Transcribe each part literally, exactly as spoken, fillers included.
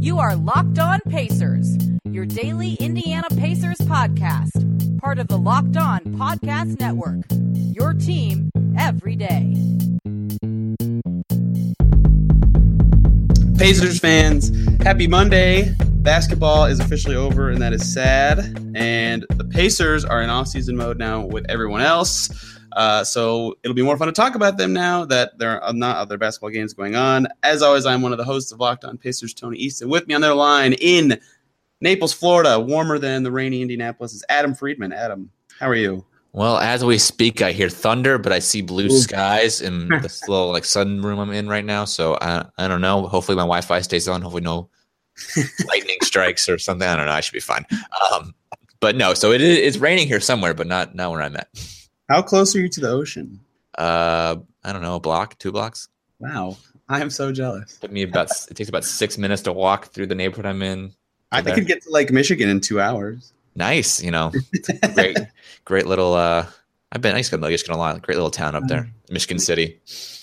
You are Locked On Pacers, your daily Indiana Pacers podcast, part of the Locked On Podcast Network, your team every day. Pacers fans, happy Monday. Basketball is officially over, and that is sad. And the Pacers are in off-season mode now with everyone else. Uh, so it'll be more fun to talk about them now that there are not other basketball games going on. As always, I'm one of the hosts of Locked On Pacers, Tony Easton. With me on their line in Naples, Florida, warmer than the rainy Indianapolis, is Adam Friedman. Adam, how are you? Well, as we speak, I hear thunder, but I see blue Ooh. skies in this little like sunroom I'm in right now. So I I don't know. Hopefully my Wi-Fi stays on. Hopefully no lightning strikes or something. I don't know. I should be fine. Um, but no. So it is it's raining here somewhere, but not not where I'm at. How close are you to the ocean? Uh, I don't know. A block, two blocks. Wow, I am so jealous. It took me about it takes about six minutes to walk through the neighborhood I'm in. I there. could get to Lake Michigan in two hours. Nice, you know, great, great little. Uh, I've been. I used to go to Michigan a lot. Great little town up there, Michigan City.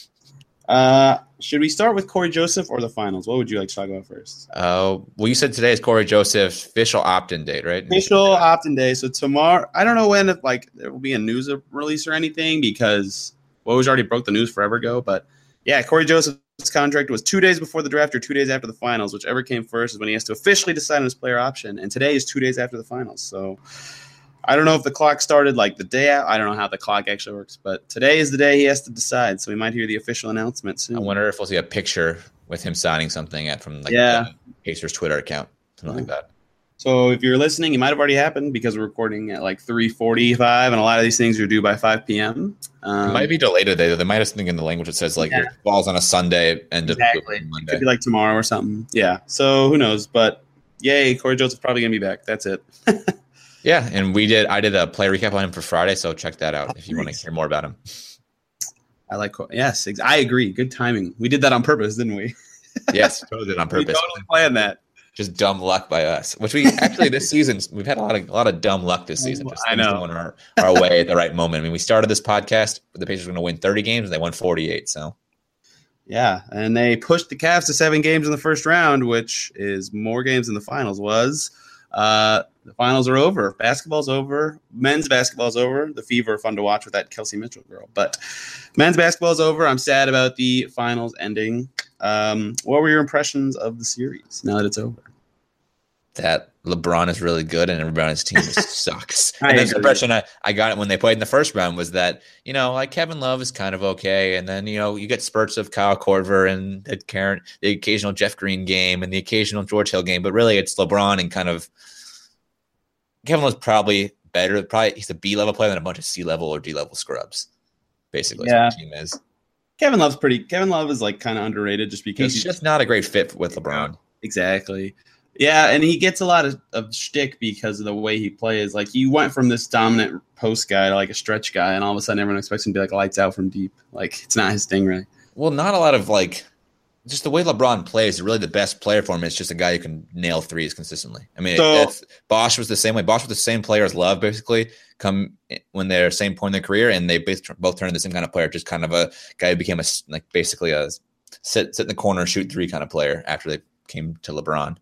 Uh, should we start with Cory Joseph or the finals? What would you like to talk about first? Uh, well, you said today is Cory Joseph's official opt-in date, right? Official opt-in day. So tomorrow, I don't know when. If like there will be a news release or anything because well, we already broke the news forever ago. But yeah, Cory Joseph's contract was two days before the draft or two days after the finals. Whichever came first is when he has to officially decide on his player option. And today is two days after the finals. So I don't know if the clock started like the day out. I don't know how the clock actually works, but today is the day he has to decide. So we might hear the official announcement soon. I wonder if we'll see a picture with him signing something at from like yeah. the Pacers Twitter account, something yeah. like that. So if you're listening, it might have already happened because we're recording at like three forty-five, and a lot of these things are due by five p.m. Um, it might be delayed today, though. They might have something in the language that says like yeah. your ball's on a Sunday and exactly. Monday. It could be like tomorrow or something. Yeah. So who knows? But yay, Cory Joseph's probably gonna be back. That's it. Yeah, and we did. I did a play recap on him for Friday, so check that out oh, if you nice. want to hear more about him. I like. Yes, I agree. Good timing. We did that on purpose, didn't we? Yes, totally did on purpose. We totally planned that. Just dumb luck by us. Which we actually this season we've had a lot of a lot of dumb luck this season. Just I know. Going our, our way at the right moment. I mean, we started this podcast with the Pacers were going to win thirty games, and they won forty-eight. So. Yeah, and they pushed the Cavs to seven games in the first round, which is more games than the finals was. Uh, the finals are over. Basketball's over. Men's basketball's over. The Fever are fun to watch with that Kelsey Mitchell girl. But men's basketball's over. I'm sad about the finals ending. Um, what were your impressions of the series now that it's over? That LeBron is really good and everybody on his team sucks. I And the agree. impression I, I got when they played in the first round was that, you know, like Kevin Love is kind of okay. And then, you know, you get spurts of Kyle Korver and the, Karen, the occasional Jeff Green game and the occasional George Hill game. But really it's LeBron and kind of Kevin Love's probably better. Probably he's a B-level player than a bunch of C-level or D-level scrubs, basically. Yeah. Is what the team is. Kevin Love's pretty. Kevin Love is like kind of underrated just because He's, he's just not a great fit with LeBron. Exactly. Yeah, and he gets a lot of, of shtick because of the way he plays. Like, he went from this dominant post guy to like a stretch guy, and all of a sudden everyone expects him to be like lights out from deep. Like, it's not his thing, right? Well, not a lot of like just the way LeBron plays. Really, the best player for him is just a guy who can nail threes consistently. I mean, So- it's, Bosch was the same way. Bosch was the same player as Love, basically. Come when they're same point in their career, and they both both turned into the same kind of player. Just kind of a guy who became a like basically a sit sit in the corner, shoot three kind of player after they came to LeBron.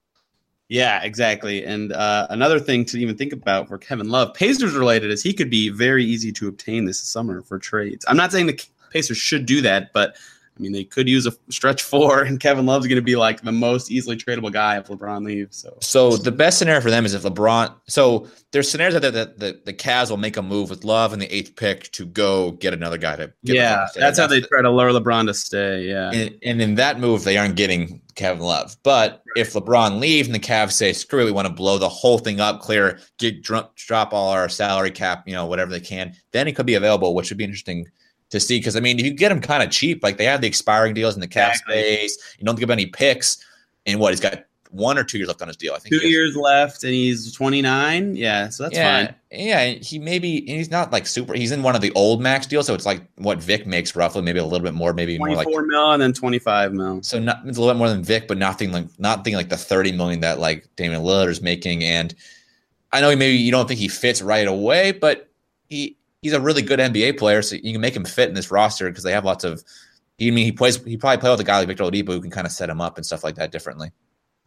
Yeah, exactly. And uh, another thing to even think about for Kevin Love, Pacers related, is he could be very easy to obtain this summer for trades. I'm not saying the Pacers should do that, but I mean, they could use a stretch four, and Kevin Love's going to be like the most easily tradable guy if LeBron leaves. So, so the best scenario for them is if LeBron. So there's scenarios that the, the, the Cavs will make a move with Love in the eighth pick to go get another guy to. Get yeah, to that's how they the, try to lure LeBron to stay. Yeah, and, and in that move, they aren't getting Kevin Love. But if LeBron leaves and the Cavs say, "Screw it, we want to blow the whole thing up, clear, get drop, drop all our salary cap, you know, whatever they can," then he could be available, which would be interesting to see, because I mean, if you get him kind of cheap, like they have the expiring deals in the cap Exactly. space, you don't think about any picks, and what he's got one or two years left on his deal. I think two he has- years left, and he's twenty-nine. Yeah, so that's yeah, fine. Yeah, he maybe he's not like super. He's in one of the old max deals, so it's like what Vic makes roughly, maybe a little bit more, maybe more like twenty-four mil and then twenty-five mil. so. Not it's a little bit more than Vic, but nothing like not thinking like the thirty million that like Damian Lillard is making. And I know maybe you don't think he fits right away, but he. He's a really good N B A player, so you can make him fit in this roster because they have lots of. I mean, he plays. He probably play with a guy like Victor Oladipo who can kind of set him up and stuff like that differently.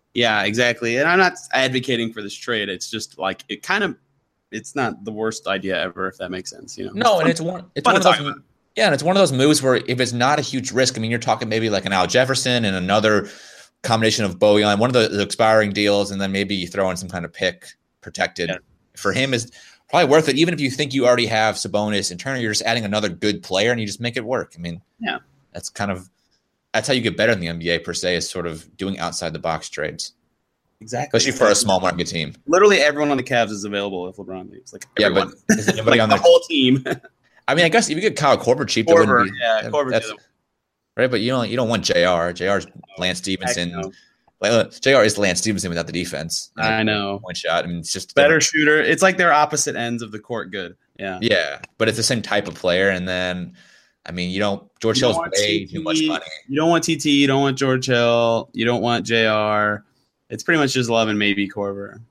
Yeah, exactly. And I'm not advocating for this trade. It's just like it kind of it's not the worst idea ever, if that makes sense. You know, No, and it's one it's fun one to of talk those about. yeah, and it's one of those moves where if it's not a huge risk, I mean, you're talking maybe like an Al Jefferson and another combination of Bojan, one of the, the expiring deals, and then maybe you throw in some kind of pick protected. Yeah. For him is probably worth it, even if you think you already have Sabonis and Turner, you're just adding another good player and you just make it work. I mean, Yeah. that's kind of that's how you get better in the N B A per se, is sort of doing outside the box trades. Exactly. Especially for a small market team. Literally everyone on the Cavs is available if LeBron leaves. Like everyone. Yeah, but is anybody like on the the whole team. I mean, I guess if you get Kyle Korver cheap, that Korver, wouldn't be, yeah, that- Korver's that's, the other right. But you don't you don't want J R. J R's Lance Stevenson. no. Like, J R is Lance Stevenson without the defense. You I know. One shot. I mean, it's just Better shooter. It's like they're opposite ends of the court. Good. Yeah. Yeah, but it's the same type of player. And then, I mean, you don't. George You don't Hill's want way T T, too much money. You don't want T T. You don't want George Hill. You don't want J R. It's pretty much just Love and maybe Korver.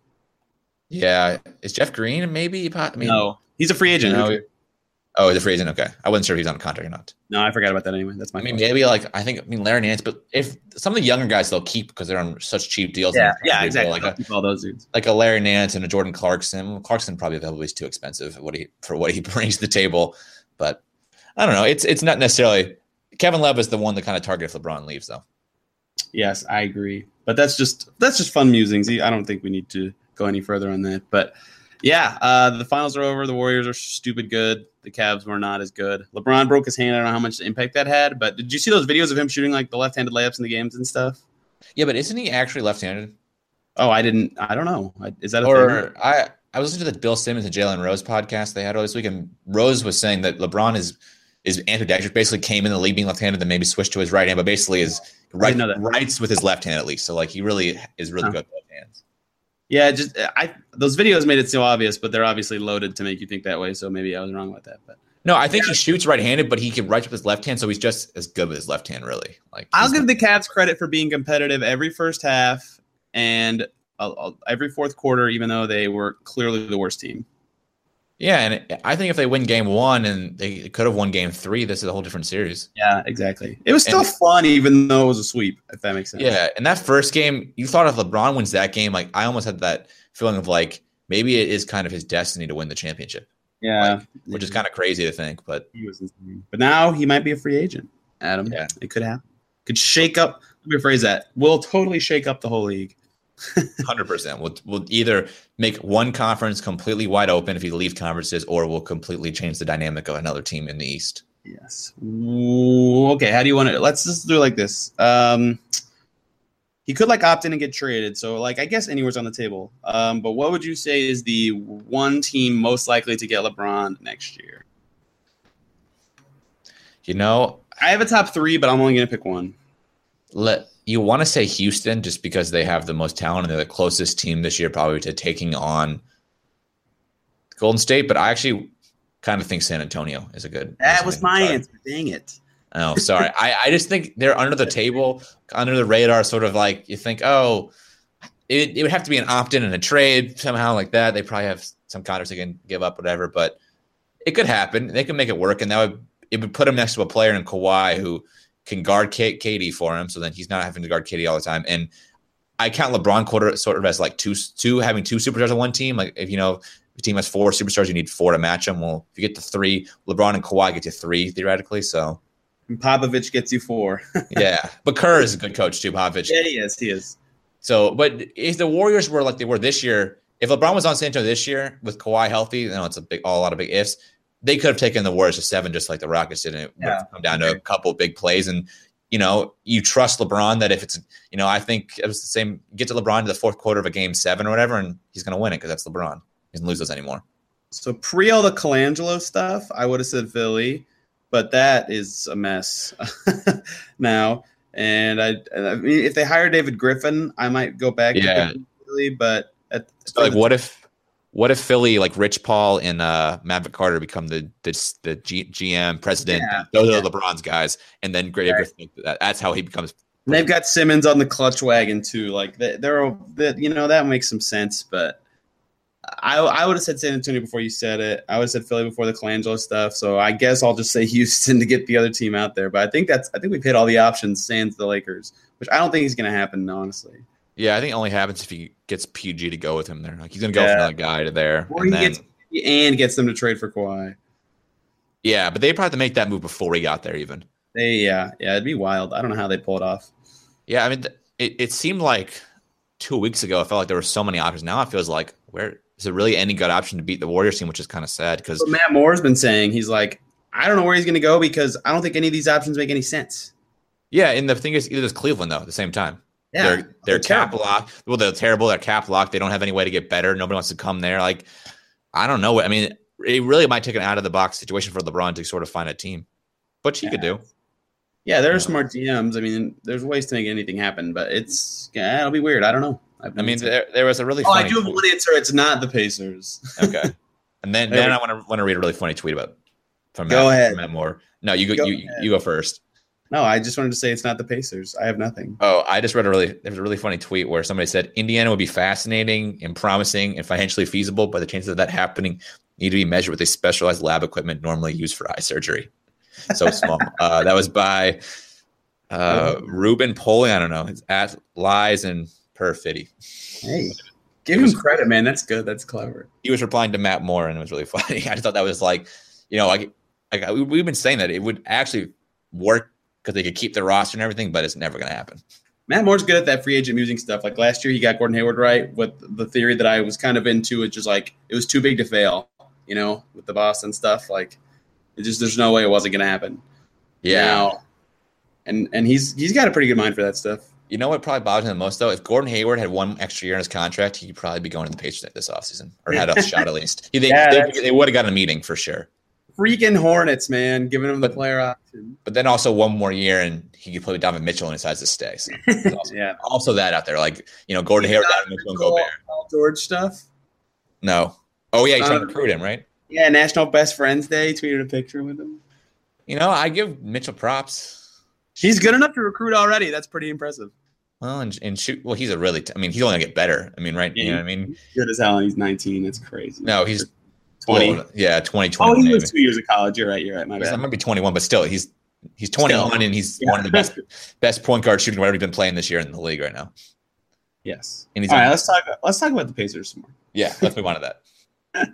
Yeah, is Jeff Green maybe? I mean, No, he's a free agent. no. Oh, he's a free agent. Okay, I wasn't sure if he's on a contract or not. No, I forgot about that anyway. That's my I mean, fault. maybe like I think I mean Larry Nance, but if some of the younger guys they'll keep because they're on such cheap deals. Yeah, and yeah, they'll exactly. Like I'll a, keep all those dudes. like a Larry Nance and a Jordan Clarkson. Well, Clarkson probably available is too expensive for what he for what he brings to the table. But I don't know. It's it's not necessarily Kevin Love is the one that kind of target if LeBron leaves though. Yes, I agree. But that's just that's just fun musings. I don't think we need to go any further on that. But yeah, uh, the finals are over. The Warriors are stupid good. The Cavs were not as good. LeBron broke his hand. I don't know how much impact that had. But did you see those videos of him shooting like the left-handed layups in the games and stuff? Yeah, but isn't he actually left-handed? Oh, I didn't. I don't know. Is that a Or thing? I I was listening to the Bill Simmons and Jalen Rose podcast they had earlier this week, and Rose was saying that LeBron is is ambidextrous, basically came in the league being left-handed, then maybe switched to his right hand, but basically is right know that. writes with his left hand at least. So like he really is really Huh. good with both hands. Yeah, just I those videos made it so obvious, but they're obviously loaded to make you think that way. So maybe I was wrong about that. But No, I think he shoots right-handed, but he can write with his left hand, so he's just as good with his left hand, really. Like I'll he's- give the Cavs credit for being competitive every first half and uh, uh, every fourth quarter, even though they were clearly the worst team. yeah, and I think if they win game one and they could have won game three, this is a whole different series. Yeah, exactly. It was still And- fun, even though it was a sweep, if that makes sense. Yeah, and that first game, you thought if LeBron wins that game, like I almost had that feeling of like maybe it is kind of his destiny to win the championship, Yeah. which is kind of crazy to think, but He was insane. But now he might be a free agent, Adam. Yeah. It could happen. Could shake up, let me rephrase that. Will totally shake up the whole league. one hundred percent. We'll, we'll either make one conference completely wide open if you leave conferences, or we'll completely change the dynamic of another team in the East. Yes. Ooh, okay. How do you want to? Let's just do it like this. Um, he could like opt in and get traded. So like I guess anywhere's on the table. Um, but what would you say is the one team most likely to get LeBron next year? You know, I have a top three, but I'm only going to pick one. let you want to say Houston just because they have the most talent and they're the closest team this year probably to taking on Golden State, but I actually kind of think San Antonio is a good. That is was a good my card. answer. Dang it. Oh, sorry. I, I just think they're under the table, under the radar, sort of like you think, oh, it, it would have to be an opt-in and a trade somehow like that. They probably have some contracts they can give up, whatever, but it could happen. They can make it work, and that would it would put him next to a player in Kawhi who can guard K- K D for him, so then he's not having to guard K D all the time. And I count LeBron quarter sort of as like two, two having two superstars on one team. Like if you know if a team has four superstars, you need four to match them. Well, if you get to three, LeBron and Kawhi get you three theoretically. So And Popovich gets you four. yeah, but Kerr is a good coach too, Popovich. Yeah, he is. He is. So, but if the Warriors were like they were this year, if LeBron was on San Antonio this year with Kawhi healthy, you know it's a big, all a lot of big ifs. They could have taken the Warriors to seven, just like the Rockets did. And it would Yeah. have come down to a couple big plays. And, you know, you trust LeBron that if it's, you know, I think it was the same, get to LeBron to the fourth quarter of a game seven or whatever, and he's going to win it because that's LeBron. He doesn't lose those anymore. So pre all the Colangelo stuff, I would have said Philly, but that is a mess now. And I, and I mean, if they hire David Griffin, I might go back Yeah. to Philly. But at, So, like, what if, what if Philly, like Rich Paul and uh, Maverick Carter become the the, the G, GM president? Yeah. Those Yeah. are LeBron's guys. And then David Right. Griffin, that, that's how he becomes. And they've got Simmons on the clutch wagon too. Like they, they're that you know that makes some sense. But I I would have said San Antonio before you said it. I would have said Philly before the Colangelo stuff. So I guess I'll just say Houston to get the other team out there. But I think that's I think we've hit all the options. Sans the Lakers, which I don't think is going to happen honestly. Yeah, I think it only happens if he gets P G to go with him there. Like he's gonna go Yeah. for another guy to there, Or and he then gets and gets them to trade for Kawhi. yeah, but they probably have to make that move before he got there, even. They yeah yeah it'd be wild. I don't know how they pull it off. Yeah, I mean, th- it, it seemed like two weeks ago, I felt like there were so many options. Now it feels like where is there really any good option to beat the Warriors team, which is kind of sad because But Matt Moore's been saying he's like, I don't know where he's going to go because I don't think any of these options make any sense. yeah, and the thing is, either does Cleveland though at the same time. Yeah, they're they're, they're cap terrible. locked. Well, they're terrible. They're cap locked. They don't have any way to get better. Nobody wants to come there. Like I don't know. I mean, it really might take an out of the box situation for LeBron to sort of find a team, which he Yeah. could do. Yeah, there are Yeah. smart G Ms. I mean, there's ways to make anything happen, but it's yeah, it'll be weird. I don't know. I've I mean, never- there, there was a really oh, I funny do have tweet. one answer. It's not the Pacers. Okay, and then There then we- I want to want to read a really funny tweet about from Go Matt, ahead. from Matt Moore. No, you go, Go you ahead. you go first. No, I just wanted to say it's not the Pacers. I have nothing. Oh, I just read a really there was a really funny tweet where somebody said Indiana would be fascinating and promising and financially feasible, but the chances of that happening need to be measured with a specialized lab equipment normally used for eye surgery. So small. uh, that was by uh, Ruben Poli. I don't know. It's at Lies and Perfidy. Hey, give It him was- credit, man. That's good. That's clever. He was replying to Matt Moore, and it was really funny. I just thought that was like, you know, like, like we- we've been saying that it would actually work because they could keep the roster and everything, but it's never going to happen. Matt Moore's good at that free agent musing stuff. Like last year, he got Gordon Hayward right with the theory that I was kind of into, which is like it was too big to fail. You know, with the Boston stuff, like it just there's no way it wasn't going to happen. Yeah. Now, and and he's he's got a pretty good mind for that stuff. You know what probably bothers him the most, though? If Gordon Hayward had one extra year in his contract, he'd probably be going to the Pacers this offseason, or had a shot at least. He, they Yeah, they, that's- they would have gotten a meeting for sure. Freaking Hornets, man, giving him the But- player option. But then also one more year, and he could play with Donovan Mitchell and decides to stay. So there's also, Yeah, also that out there. Like, you know, Gordon Hayward, Donovan Mitchell, and Gobert. Paul George stuff. No. Oh, yeah, he's trying to Um, recruit him, right? Yeah, National Best Friends Day. Tweeted a picture with him. You know, I give Mitchell props. He's good enough to recruit already. That's pretty impressive. Well, and, and shoot, well, he's a really, t- I mean, he's only going to get better. I mean, right? You know what I mean? Good as hell. And he's nineteen. That's crazy. No, he's twenty. well, yeah, twenty, Oh, twenty-one. he maybe. was two years of college. You're right. You're right. My I bad. might be twenty-one, but still, he's he's twenty-one Still. and he's Yeah. one of the best best point guard shooting whatever he's been playing this year in the league right now. Yes. And he's All on- right. Let's talk. Let's talk about the Pacers some more. Yeah, let's move on to that.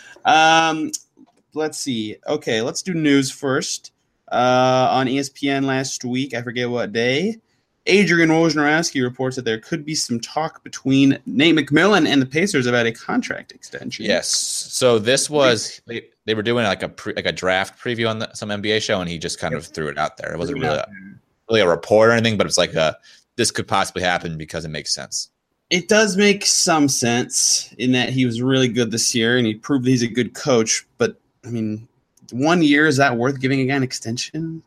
Um, let's see. Okay, let's do news first. Uh, on E S P N last week, I forget what day, Adrian Wojnarowski reports that there could be some talk between Nate McMillan and the Pacers about a contract extension. Yes. So this was they, they were doing like a pre, like a draft preview on the, some N B A show, and he just kind of threw it out there. It wasn't really a, really a report or anything, but it's like a this could possibly happen because it makes sense. It does make some sense in that he was really good this year and he proved that he's a good coach. But I mean, one year, is that worth giving a guy an extension?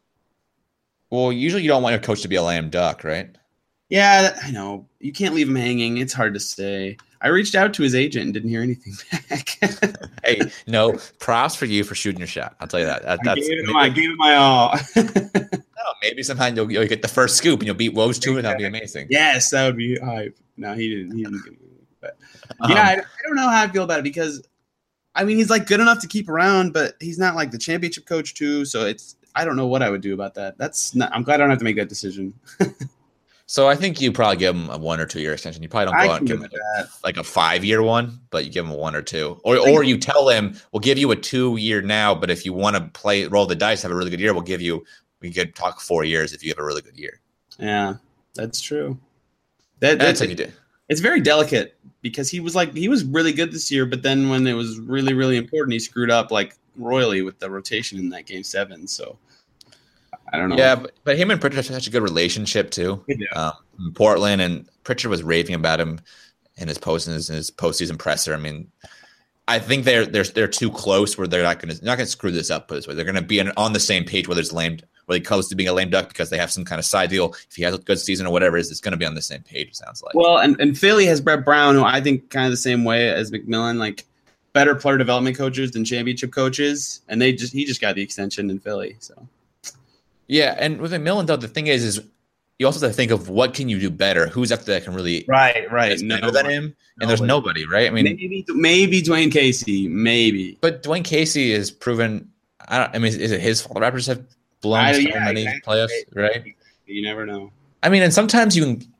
Well, usually you don't want your coach to be a lame duck, right? Yeah, that- I know. You can't leave him hanging. It's hard to say. I reached out to his agent and didn't hear anything back. Hey, no, props for you for shooting your shot. I'll tell you that. that I, that's gave it, I gave it my all. no, maybe sometime you'll, you'll get the first scoop and you'll beat Woj too, and that'll be amazing. Yes, that would be hype. No, he didn't. He didn't get anything. But Um, yeah, I, I don't know how I feel about it because, I mean, he's like good enough to keep around, but he's not like the championship coach too. So it's I don't know what I would do about that. That's not. I'm glad I don't have to make that decision. So I think you probably give him a one or two year extension. You probably don't I go out can and give live him with that. like a five year one, but you give him a one or two, or or you tell him we'll give you a two year now, but if you want to play roll the dice, have a really good year, we'll give you we could talk four years if you have a really good year. Yeah, that's true. That, That's that's what you do. It's very delicate because he was like he was really good this year, but then when it was really really important, he screwed up like royally with the rotation in that game seven. So I don't know. Yeah, but, but him and Pritchard have such a good relationship too. They do. Um, in Portland, and Pritchard was raving about him in his post in his, in his postseason presser. I mean, I think they're they're they're too close where they're not going to not going to screw this up. Put it this way, they're going to be in, on the same page whether it's lame, whether he comes to being a lame duck because they have some kind of side deal. If he has a good season or whatever it is, it's going to be on the same page. It sounds like. Well, and, and Philly has Brett Brown, who I think kind of the same way as McMillan, like better player development coaches than championship coaches, and they just he just got the extension in Philly. So Yeah, and with McMillan though, the thing is, is you also have to think of what can you do better. Who's up there that can really right, right, is better than him? And there's nobody, right? I mean, maybe maybe Dwayne Casey, maybe. but Dwayne Casey has proven. I don't. I mean, is it his fault? The Raptors have blown I- so yeah, many exactly. playoffs, right? You never know. I mean, and sometimes you can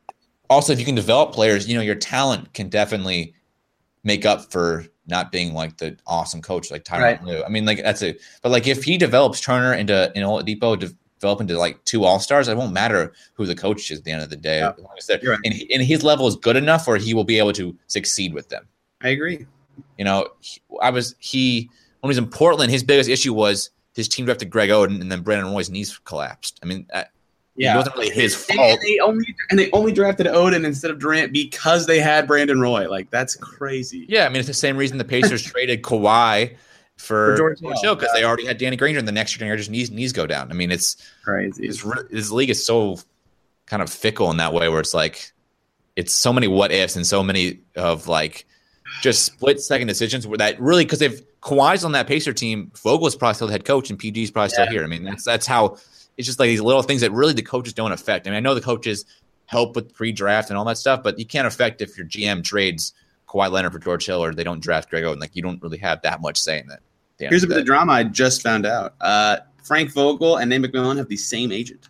also, if you can develop players, you know, your talent can definitely make up for not being like the awesome coach like Tyronn Right. Lue. I mean, like that's a but like if he develops Turner into in Oladipo to develop into like two all stars, it won't matter who the coach is at the end of the day. Yeah. As long as they're- You're right. and, he- and his level is good enough where he will be able to succeed with them. I agree. You know, he, I was he when he was in Portland, his biggest issue was his team drafted Greg Oden and then Brandon Roy's knees collapsed. I mean, I, Yeah, it wasn't really his And- fault. And they only and they only drafted Odin instead of Durant because they had Brandon Roy. Like that's crazy. Yeah, I mean, it's the same reason the Pacers traded Kawhi for, For George George Hill, Hill because yeah. they already had Danny Granger, and the next year Danny Granger's knees knees go down. I mean, it's Crazy. it's re- this league is so kind of fickle in that way, where it's like it's so many what ifs and so many of like just split second decisions where that really because if Kawhi's on that Pacer team, Vogel's probably still the head coach, and P G's probably still Yeah. here. I mean, that's that's how it's just like these little things that really the coaches don't affect. I mean, I know the coaches help with pre-draft and all that stuff, but you can't affect if your G M trades Kawhi Leonard for George Hill or they don't draft Greg Oden. Like you don't really have that much say in that. Here's a bit of drama I just found out. Uh, Frank Vogel and Nate McMillan have the same agent.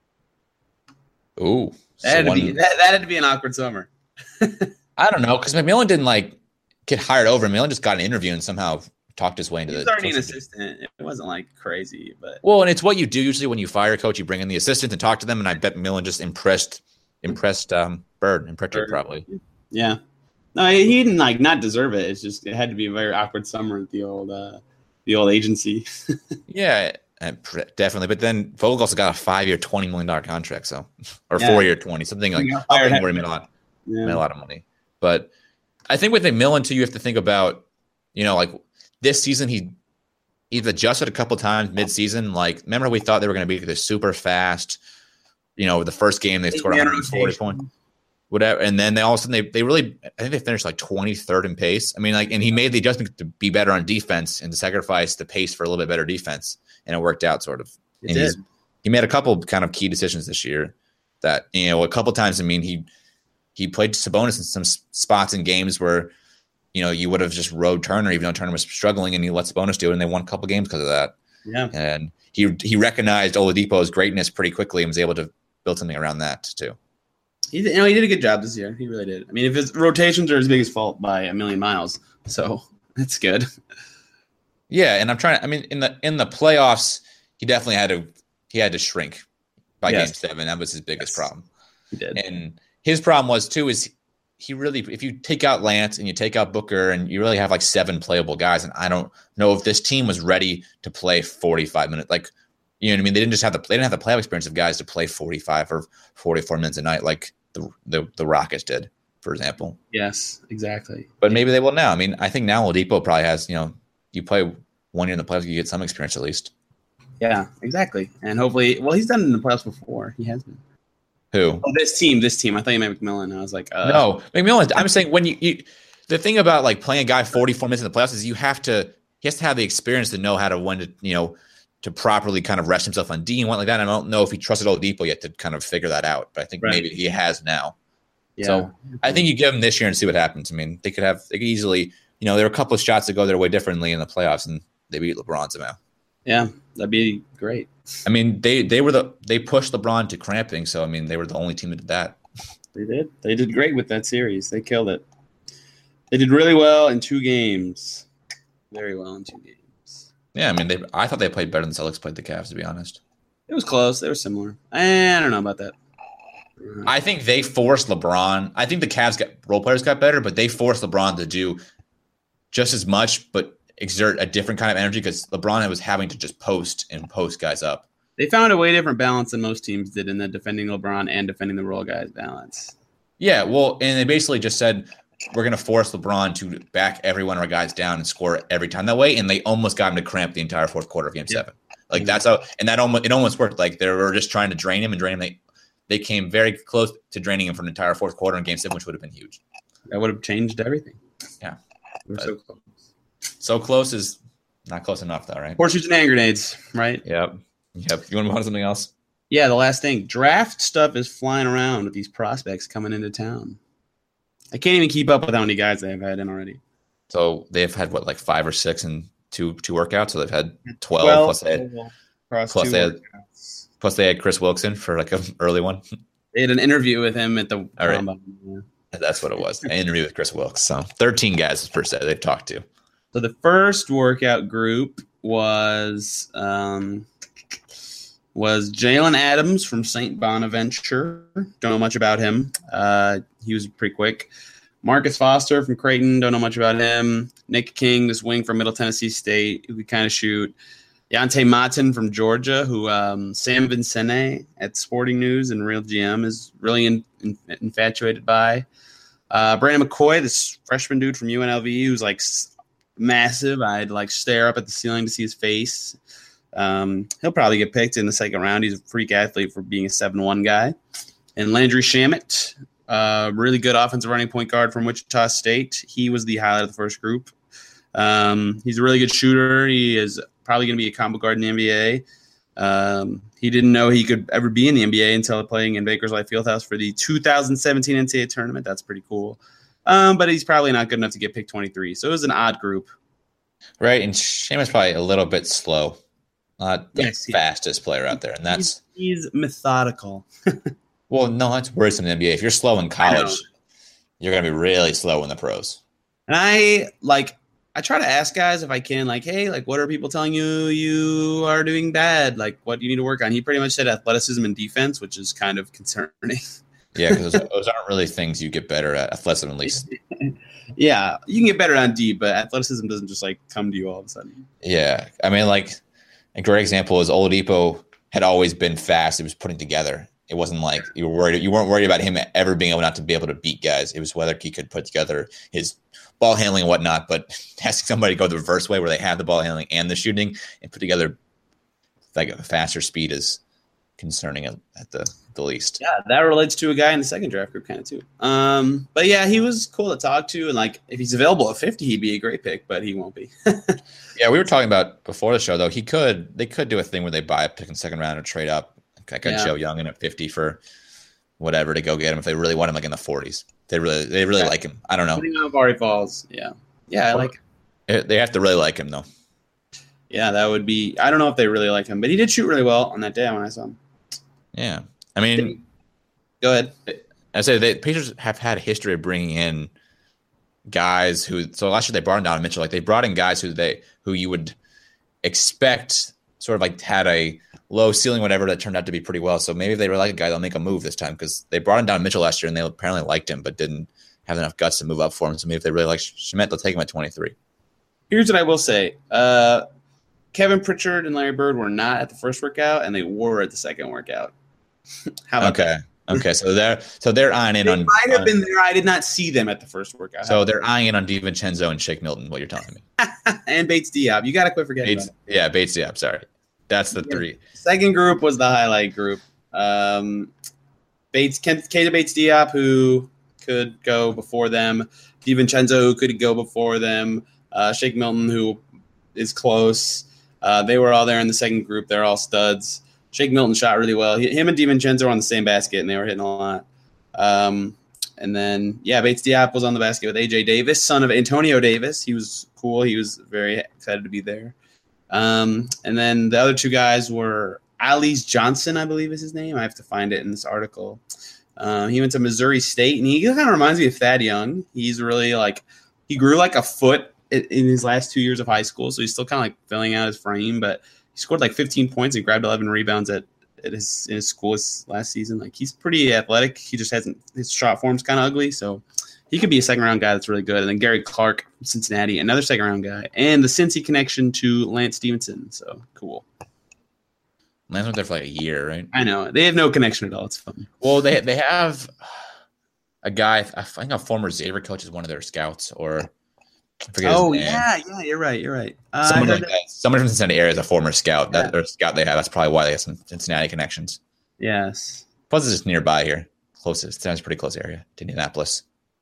Ooh, That had, so to be, one- that, that had to be an awkward summer. I don't know because McMillan didn't like get hired over. McMillan just got an interview and somehow talked his way into He was the. already an assistant. It wasn't like crazy, but Well, and it's what you do usually when you fire a coach. You bring in the assistant and talk to them, and I bet McMillan just impressed impressed um, Bird and Pritchard Bird. probably. yeah. No, he didn't like not deserve it. It's just it had to be a very awkward summer at the old uh, the old agency. Yeah, uh, pr- definitely. But then Vogel also got a five-year, twenty million dollar contract, so or Yeah. four-year, twenty something like. He got I fired think where he made a lot, Yeah. made a lot of money. But I think with McMillan too, you have to think about, you know, like this season he he's adjusted a couple times mid-season. Like remember we thought they were going to be this super fast. You know, the first game they scored one hundred forty points. Whatever, and then they all of a sudden they they really I think they finished like twenty-third in pace. I mean, like, and he made the adjustment to be better on defense and to sacrifice the pace for a little bit better defense, and it worked out sort of. It and did. he's, he made a couple kind of key decisions this year that you know a couple times. I mean, he he played Sabonis in some s- spots in games where you know you would have just rode Turner even though Turner was struggling, and he let Sabonis do it, and they won a couple games because of that. Yeah. And he he recognized Oladipo's greatness pretty quickly and was able to build something around that too. He did, you know, he did a good job this year. He really did. I mean, if his rotations are his biggest fault by a million miles, so that's good. Yeah, and I'm trying. I mean, in the in the playoffs, he definitely had to he had to shrink by Yes. game seven. That was his biggest Yes. problem. He did. And his problem was too is he really if you take out Lance and you take out Booker and you really have like seven playable guys, and I don't know if this team was ready to play forty-five minutes. Like you know what I mean? They didn't just have the they didn't have the playoff experience of guys to play forty-five or forty-four minutes a night like the the, the Rockets did, for example. Yes, exactly. But maybe they will now. I mean, I think now Oladipo probably has, you know, you play one year in the playoffs, you get some experience at least. Yeah, exactly. And hopefully, well, he's done it in the playoffs before. He has been. Who? Oh, this team, this team. I thought you meant McMillan. I was like, uh, No, McMillan. I'm saying when you, you, the thing about like playing a guy forty-four minutes in the playoffs is you have to, he has to have the experience to know how to when to, you know, to properly kind of rest himself on D and what like that. And I don't know if he trusted Oladipo yet to kind of figure that out, but I think Right. maybe he has now. Yeah. So I think you give him this year and see what happens. I mean, they could have, they could easily, you know, there are a couple of shots that go their way differently in the playoffs and they beat LeBron somehow. yeah, that'd be great. I mean, they they were the they pushed LeBron to cramping, so I mean, they were the only team that did that. They did. They did great with that series. They killed it. They did really well in two games. Very well in two games. Yeah, I mean, they I thought they played better than the Celtics played the Cavs, to be honest. It was close. They were similar. I don't know about that. I think they forced LeBron. I think the Cavs got role players got better, but they forced LeBron to do just as much, but exert a different kind of energy because LeBron was having to just post and post guys up. They found a way different balance than most teams did in the defending LeBron and defending the role guys balance. Yeah, well, and they basically just said we're going to force LeBron to back every one of our guys down and score every time that way, and they almost got him to cramp the entire fourth quarter of Game Yeah. Seven. Like that's how, and that almost it almost worked. Like they were just trying to drain him and drain him. They they came very close to draining him for an entire fourth quarter in Game Seven, which would have been huge. That would have changed everything. Yeah. We're But- so close. So close is not close enough, though, right? Horseshoes and hand grenades, right? Yep. Yep. You want to move on to something else? Yeah, the last thing. Draft stuff is flying around with these prospects coming into town. I can't even keep up with how many guys they've had in already. So they've had what, like five or six and two two workouts. So they've had twelve Well, plus they had, across plus two they had- workouts. plus they had Chris Wilson for like an early one. They had an interview with him at the All right. combine. Yeah. That's what it was. An interview with Chris Wilkes. So thirteen guys per se they've talked to. So the first workout group was um, was Jalen Adams from Saint Bonaventure. Don't know much about him. Uh, he was pretty quick. Marcus Foster from Creighton. Don't know much about him. Nick King, this wing from Middle Tennessee State, who could kind of shoot. Yante Maten from Georgia, who um, Sam Vincene at Sporting News and Real G M is really in, in, infatuated by. Uh, Brandon McCoy, this freshman dude from U N L V, who's like massive. I'd like stare up at the ceiling to see his face. Um, he'll probably get picked in the second round. He's a freak athlete for being a seven one guy. And Landry Shamet, uh, really good offensive running point guard from Wichita State. He was the highlight of the first group. Um, he's a really good shooter. He is probably going to be a combo guard in the N B A. Um, he didn't know he could ever be in the N B A until playing in Baker's Life Fieldhouse for the two thousand seventeen N C double A tournament. That's pretty cool. Um, but he's probably not good enough to get picked twenty-three. So it was an odd group. Right, and Shamet's probably a little bit slow. Not the yes, fastest player out there. And that's He's, he's methodical. Well, no, that's worrisome in the N B A. If you're slow in college, you're going to be really slow in the pros. And I, like, I try to ask guys if I can, like, hey, like, what are people telling you you are doing bad? Like, what do you need to work on? He pretty much said athleticism and defense, which is kind of concerning. Yeah, because those, those aren't really things you get better at, athleticism at least. Yeah, you can get better on D, but athleticism doesn't just, like, come to you all of a sudden. Yeah, I mean, like, a great example is Oladipo had always been fast. He was putting together. It wasn't like you were worried. You weren't worried about him ever being able not to be able to beat guys. It was whether he could put together his ball handling and whatnot. But asking somebody to go the reverse way, where they have the ball handling and the shooting, and put together like a faster speed, is concerning at, at the the least. Yeah, that relates to a guy in the second draft group kind of too. Um, but yeah, he was cool to talk to, and like if he's available at fifty, he'd be a great pick, but he won't be. Yeah, we were talking about before the show though. He could they could do a thing where they buy a pick in the second round or trade up. I got yeah. Joe Young in at fifty for whatever to go get him if they really want him, like in the forties. They really, they really yeah. like him. I don't know. Depending on if Ari falls, yeah, yeah, I like. Him. They have to really like him though. Yeah, that would be. I don't know if they really like him, but he did shoot really well on that day when I saw him. Yeah, I mean, go ahead. I say the Pacers have had a history of bringing in guys who. So last year they brought in Donovan Mitchell. Like they brought in guys who they who you would expect sort of like had a low ceiling, whatever, that turned out to be pretty well. So maybe if they really like a guy, they'll make a move this time, because they brought in Donovan Mitchell last year and they apparently liked him, but didn't have enough guts to move up for him. So maybe if they really like Shamet, they'll take him at twenty-three. Here's what I will say. Uh, Kevin Pritchard and Larry Bird were not at the first workout, and they were at the second workout. How about okay. That? Okay. So they're so they're eyeing in they on. Might have on, been there. I did not see them at the first workout. So they're eyeing in on DiVincenzo and Shake Milton. What you're telling me? And Bates Diop. You got to quit forgetting Bates, about it. Yeah, Bates Diop. Sorry, that's the yeah. three. Second group was the highlight group. Um, Bates, Keita Bates Diop, who could go before them. DiVincenzo, who could go before them. Uh, Shake Milton, who is close. Uh, they were all there in the second group. They're all studs. Shake Milton shot really well. He, him and DiVincenzo were on the same basket, and they were hitting a lot. Um, and then, yeah, Bates Diop was on the basket with A J Davis, son of Antonio Davis. He was cool. He was very excited to be there. Um, and then the other two guys were Alice Johnson, I believe is his name. I have to find it in this article. Uh, he went to Missouri State, and he kind of reminds me of Thad Young. He's really like – he grew like a foot in his last two years of high school, so he's still kind of like filling out his frame, but he scored like fifteen points and grabbed eleven rebounds at, at his in his school his last season. Like he's pretty athletic. He just hasn't his shot form's kind of ugly, so he could be a second round guy that's really good. And then Gary Clark from Cincinnati, another second round guy, and the Cincy connection to Lance Stevenson. So cool. Lance went there for like a year, right? I know they have no connection at all. It's fun. Well, they they have a guy. I think a former Xavier coach is one of their scouts, or. Oh yeah, yeah, you're right, you're right. Uh, someone, like that, someone from the Cincinnati area is a former scout. Yeah. That or scout they have. That's probably why they have some Cincinnati connections. Yes. Plus, it's just nearby here, closest. It's a pretty close area to Indianapolis.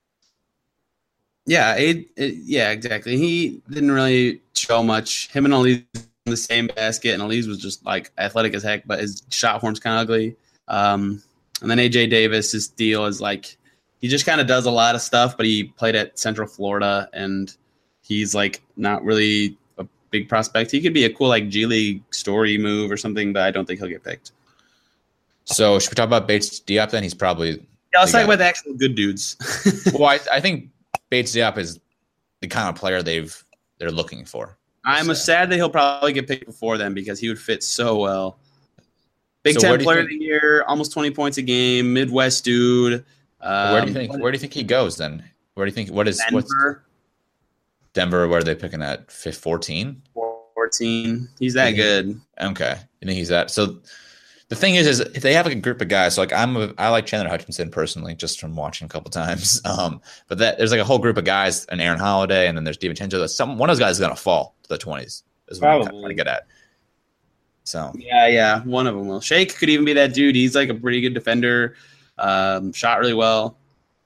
Yeah, it, it, yeah, exactly. He didn't really show much. Him and Elise in the same basket, and Elise was just like athletic as heck, but his shot form's kind of ugly. Um, and then A J Davis, his deal is like he just kind of does a lot of stuff, but he played at Central Florida and. He's like not really a big prospect. He could be a cool like G League story move or something, but I don't think he'll get picked. So should we talk about Bates Diop then? He's probably Yeah, let's the talk guy. about the actual good dudes. Well, I, I think Bates Diop is the kind of player they've they're looking for. I'm So- sad that he'll probably get picked before then because he would fit so well. Big So where Ten do you Player think- of the Year, almost twenty points a game, Midwest dude. Um, where do you think where do you think he goes then? Where do you think what is what's Denver, Denver? Where are they picking at? fourteen? fourteen. He's that Mhm. good. Okay, you think he's that? So the thing is, is if they have like a group of guys. So like I'm, a, I like Chandler Hutchinson personally, just from watching a couple times. Um, but that there's like a whole group of guys, and Aaron Holiday, and then there's DiVincenzo. Some one of those guys is gonna fall to the twenties. Is what I'm Probably. trying to get at. So Yeah, yeah. One of them will. Shake could even be that dude. He's like a pretty good defender. Um, shot really well.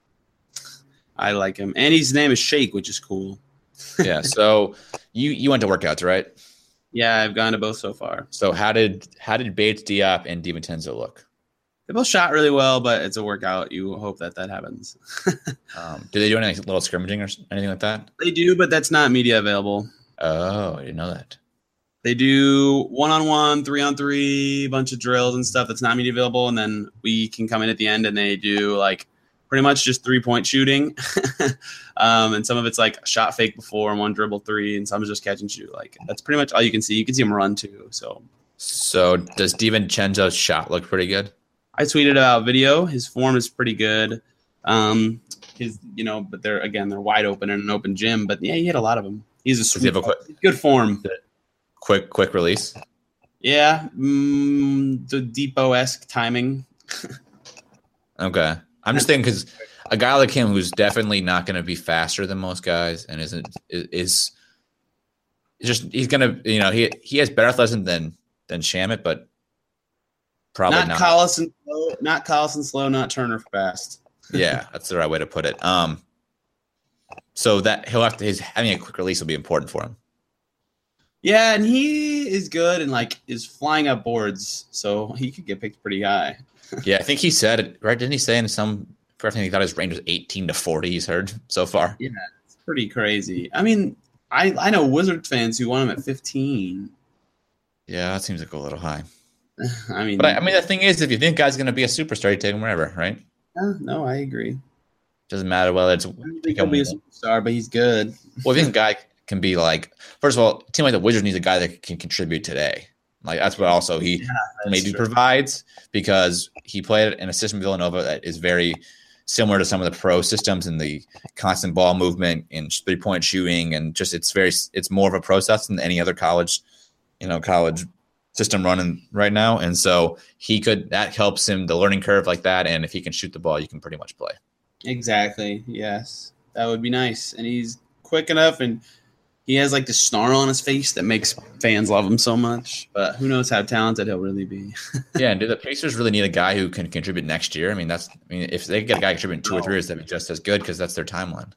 I like him. And his name is Shake, which is cool. yeah. So you you went to workouts, right? Yeah, I've gone to both so far. So how did how did Bates, Diop, and DiVincenzo look? They both shot really well, but it's a workout. You hope that that happens. Um, do they do any little scrimmaging or s- anything like that? They do, but that's not media available. Oh, I didn't know that. They do one-on-one, three-on-three, bunch of drills and stuff that's not media available, and then we can come in at the end and they do like pretty much just three-point shooting. um, and some of it's like shot fake before and one dribble three, and some is just catch and shoot. Like that's pretty much all you can see. You can see him run too. So So does DiVincenzo's shot look pretty good? I tweeted about video. His form is pretty good. Um, his, you know, but they're again they're wide open in an open gym. But yeah, he hit a lot of them. He's a Does he sweet, have a quick, good form. quick quick release? Yeah, mm, the Depot-esque timing. Okay. I'm just thinking because a guy like him who's definitely not going to be faster than most guys and isn't is, is just he's going to you know he he has better athleticism than than Shamet, but probably Not not. Collison slow, not Collison slow, not Turner fast. Yeah, that's the right way to put it. Um, so that he'll have to his having a quick release will be important for him. Yeah, and he is good and like is flying up boards, so he could get picked pretty high. Yeah, I think he said it right. Didn't he say in some? I think he thought his range was eighteen to forty. He's heard so far. It's pretty crazy. I mean, I I know Wizards fans who want him at fifteen. Yeah, that seems like a little high. I mean, But I, I mean, the thing is, if you think guy's going to be a superstar, you take him wherever, right? yeah, no, I agree. Doesn't matter whether it's. I don't think he'll be a superstar, but he's good. Well, if you think a guy can be like, first of all, a team like the Wizards needs a guy that can contribute today. Like that's what also he That's maybe true. provides because he played in a system Villanova that is very similar to some of the pro systems in the constant ball movement and three point shooting and just it's very it's more of a process than any other college, you know, college system running right now. And so he could that helps him the learning curve like that. And if he can shoot the ball, you can pretty much play. Exactly. Yes, that would be nice. And he's quick enough, and he has like this snarl on his face that makes fans love him so much. But who knows how talented he'll really be? Yeah, and do the Pacers really need a guy who can contribute next year? I mean, that's I mean, if they get a guy contributing two or three years, that'd be just as good because that's their timeline.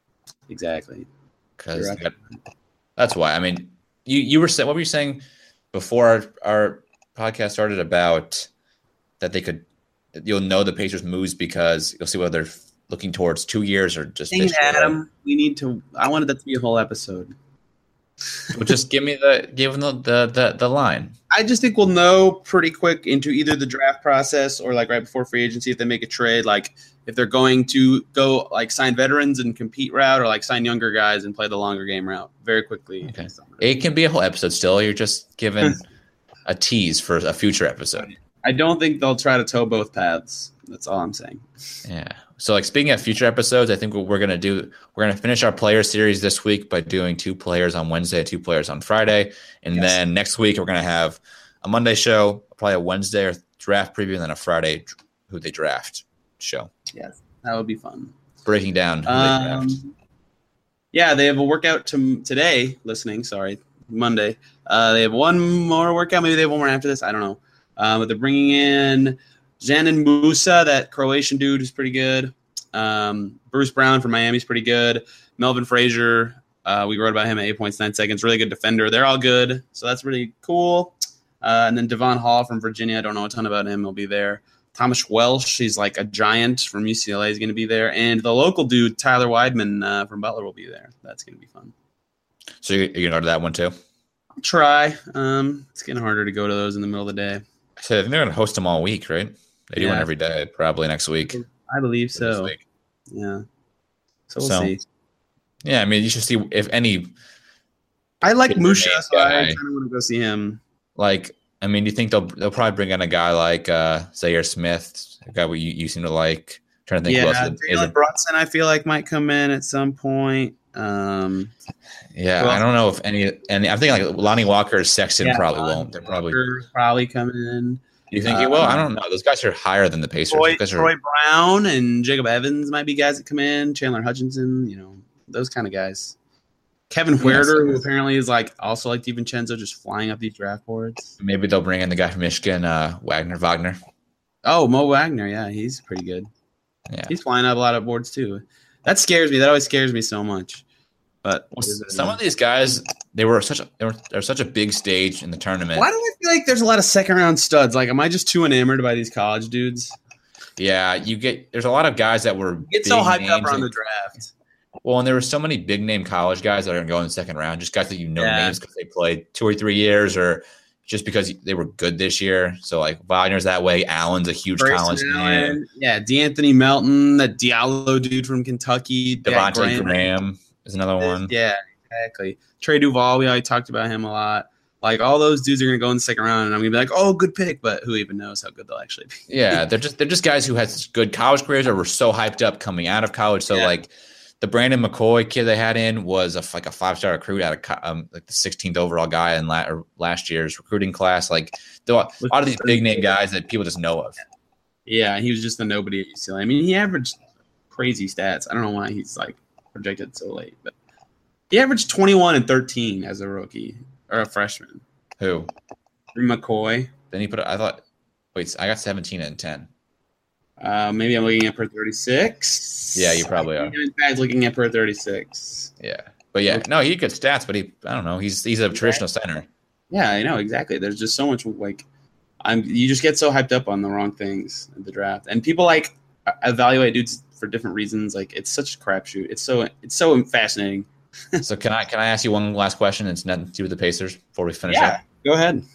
Exactly. Because You're right. that's why. I mean, you you were saying what were you saying before our, our podcast started about that they could you'll know the Pacers moves because you'll see whether they're looking towards two years or just Dang this it, year. Adam. We need to. I wanted that to be a whole episode. Well, just give me the give them the, the the the line. I just think we'll know pretty quick into either the draft process or like right before free agency if they make a trade, like if they're going to go like sign veterans and compete route or like sign younger guys and play the longer game route very quickly. Okay. It can be a whole episode still. You're just giving a tease for a future episode. I don't think they'll try to toe both paths. That's all I'm saying. Yeah. So, like speaking of future episodes, I think what we're gonna do, we're gonna finish our player series this week by doing two players on Wednesday, two players on Friday, and Yes. then next week we're gonna have a Monday show, probably a Wednesday or draft preview, and then a Friday who they draft show, Yes, that would be fun. breaking down who they draft. Um, yeah, they have a workout to, today. Listening, sorry, Monday. Uh, they have one more workout. Maybe they have one more after this. I don't know. Uh, but they're bringing in Janin Musa, that Croatian dude who's pretty good. Um, Bruce Brown from Miami's pretty good. Melvin Frazier, uh, we wrote about him at eight point nine seconds. Really good defender. They're all good, so that's really cool. Uh, and then Devon Hall from Virginia. I don't know a ton about him. He'll be there. Thomas Welsh, he's like a giant from U C L A, is going to be there. And the local dude, Tyler Weidman uh, from Butler, will be there. That's going to be fun. So you're, you're gonna go to that one too. I'll try. Um, it's getting harder to go to those in the middle of the day. I So I think they're going to host them all week, right? They do Yeah. one every day, probably next week. I believe or this so. week. Yeah. So we'll So, see. Yeah, I mean, you should see if any. I like bigger Musha, name so I guy. kind of want to go see him. Like, I mean, you think they'll they'll probably bring in a guy like uh, Zaire Smith, a guy you, you seem to like. trying to think Yeah, who else is Jalen a, Brunson, I feel like might come in at some point. Um, yeah, Well- I don't know if any and I'm thinking like Lonnie Walker, Sexton yeah, probably Lonnie won't. They're probably. Walker's probably coming in. You think he will? I Um, don't know. Those guys are higher than the Pacers. Troy, Those guys are, Troy Brown and Jacob Evans might be guys that come in. Chandler Hutchinson, you know, those kind of guys. Kevin Huerter, who apparently is like also like DiVincenzo, just flying up these draft boards. maybe they'll bring in the guy from Michigan, uh, Wagner Wagner. Oh, Mo Wagner, yeah, he's pretty good. Yeah. He's flying up a lot of boards too. That scares me. That always scares me so much. But Well, some of these guys, they were such a they were, they were such a big stage in the tournament. why do I feel like there's a lot of second round studs? Like, am I just too enamored by these college dudes? Yeah, you get there's a lot of guys that were You get so big hyped up names around and- the draft. Well, and there were so many big name college guys that are going to go in the second round, just guys that you know Yeah. names because they played two or three years, or just because they were good this year. So like Wagner's that way. Allen's a huge Grayson college name. Allen, yeah, D'Anthony Melton, that Diallo dude from Kentucky, Jack Devontae Graham is another one. Yeah, exactly. Trey Duval, we already talked about him a lot. Like, all those dudes are going to go in the second round, and I'm going to be like, oh, good pick, but who even knows how good they'll actually be? Yeah, they're just they're just guys who had good college careers or were so hyped up coming out of college. So Yeah. like the Brandon McCoy kid they had in was a like a five star recruit out of co- um, like the sixteenth overall guy in la- or last year's recruiting class. Like there are a lot of these big name guys that people just know of. Yeah, he was just a nobody at U C L A. I mean, he averaged crazy stats. I don't know why he's, like, projected so late, but he averaged twenty-one and thirteen as a rookie or a freshman. Who? McCoy. Then he put. I thought. Wait, I got seventeen and ten. Uh, maybe I'm looking at per thirty-six. Yeah, you probably I are. think I'm in fact looking at per thirty-six. Yeah, but yeah, no, he had good stats, but he. I don't know. He's he's a traditional center. Yeah, I know exactly. There's just so much like, I'm. You just get so hyped up on the wrong things in the draft, and people like evaluate dudes for different reasons. Like, it's such a crapshoot. It's so it's so fascinating. So can I can I ask you one last question? It's nothing to do with the Pacers before we finish Yeah, up. go ahead.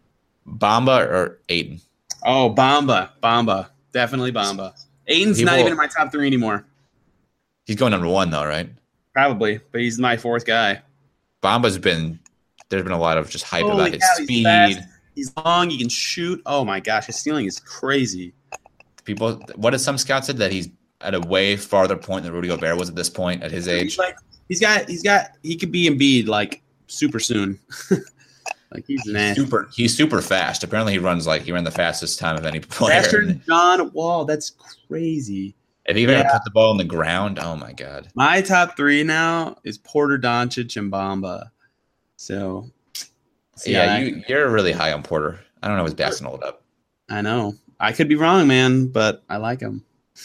Bamba or Aiden? Oh, Bamba, Bamba, definitely Bamba. Aiden's not People- even in my top three anymore. He's going number one though, right? Probably, but he's my fourth guy. Bamba's been. There's been a lot of just hype Holy about his cow, he's speed. fast. He's long. He can shoot. Oh my gosh, his stealing is crazy. People, what did some scouts said that he's at a way farther point than Rudy Gobert was at this point at his He's age. like, he's got, he's got, he could be Embiid like super soon. Like, he's nasty. Super, he's super fast. Apparently, he runs like he ran the fastest time of any player. Faster than John Wall. That's crazy. If he ever Yeah. put the ball on the ground, oh my god. My top three now is Porter, Doncic, and Bamba. So, Yeah, I, you, you're really high on Porter. I don't know his bats can hold up. I know. I could be wrong, man, but I like him.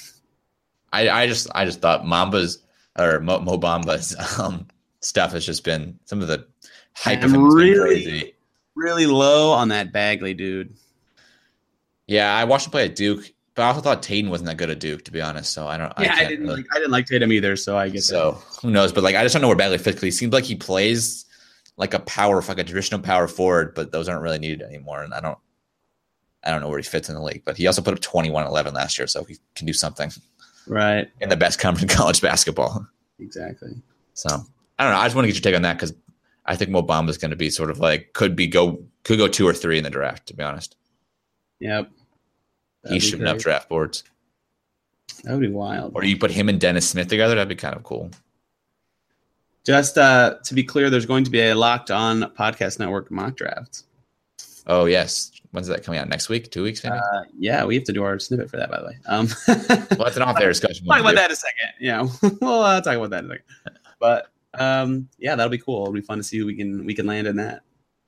I, I just I just thought Mamba's or Mo, Mo Bamba's um, stuff has just been some of the hype of I'm him has been really- crazy. Really low on that Bagley dude. Yeah, I watched him play at Duke, but I also thought Tatum wasn't that good at Duke, to be honest. So I don't. Yeah, I, can't didn't really- like. I didn't like Tatum either, so I get So who knows? But like, I just don't know where Bagley fits. 'Cause he seems like he plays like a power, like a traditional power forward, but those aren't really needed anymore. And I don't, I don't know where he fits in the league. But he also put up twenty-one and eleven last year, so he can do something that. Right. in the best conference in college basketball. Exactly. So I don't know. I just want to get your take on that because I think Mo Bamba is going to be sort of like could be go could go two or three in the draft. To be honest, Yep. That'd he's be shooting up great. draft boards. That would be wild. Or do you put him and Dennis Smith together? That'd be kind of cool. Just uh, to be clear, there's going to be a Locked On Podcast Network mock draft. Oh yes, when's that coming out? Next week? Two weeks maybe? Uh, yeah, we have to do our snippet for that, by the way. Um, well, that's an off-air discussion. talk about that in a second. Yeah, we'll uh, talk about that in a second. But um, yeah, that'll be cool. It'll be fun to see who we can we can land in that.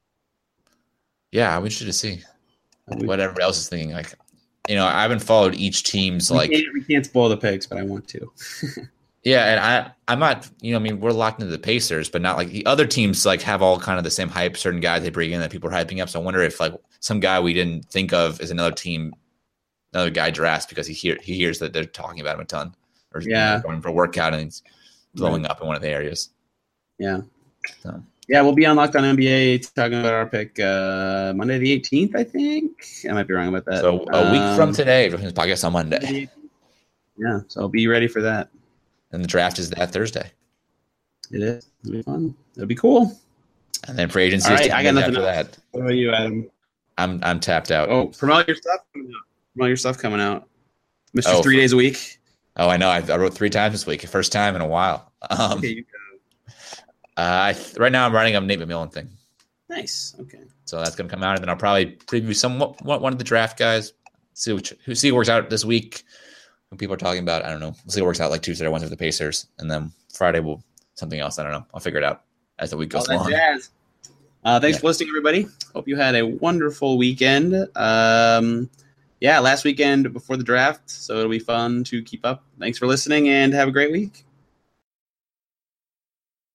Yeah, I'm interested to see We, what everybody else is thinking. Like, you know, I haven't followed each team's we like. can't, we can't spoil the picks, but I want to. Yeah, and I, I'm not, you know, I mean, we're locked into the Pacers, but not like the other teams like have all kind of the same hype. Certain guys they bring in that people are hyping up. So I wonder if like some guy we didn't think of is another team, another guy drafts because he hear he hears that they're talking about him a ton, or you know, Yeah. going for a workout and he's blowing up in one of the areas. Yeah. So Yeah, we'll be on Locked On N B A talking about our pick uh, Monday the eighteenth, I think. I might be wrong about that. So a week um, from today, this podcast on Monday. Yeah, so be ready for that. And the draft is that Thursday. It is. It'll be fun. It'll be cool. And then free agency. All right, I got nothing after else. that. What about you, Adam? I'm I'm tapped out. Oh, promote your stuff coming out. Promote your stuff coming out. Mister Oh, Three for- Days a Week. Oh, I know. I, I wrote three times this week. First time in a while. Um, Okay, you go. uh, I, right now, I'm writing a Nate McMillan thing. Nice. Okay. So that's going to come out, and then I'll probably preview some one one of the draft guys. See which, who see who works out this week. Who people are talking about. I don't know. We'll see what works out like Tuesday or Wednesday with the Pacers, and then Friday will something else. I don't know. I'll figure it out as the week goes All that along. jazz. Uh, thanks Yeah. for listening, everybody. Hope you had a wonderful weekend. Um, yeah, last weekend before the draft, so it'll be fun to keep up. Thanks for listening, and have a great week.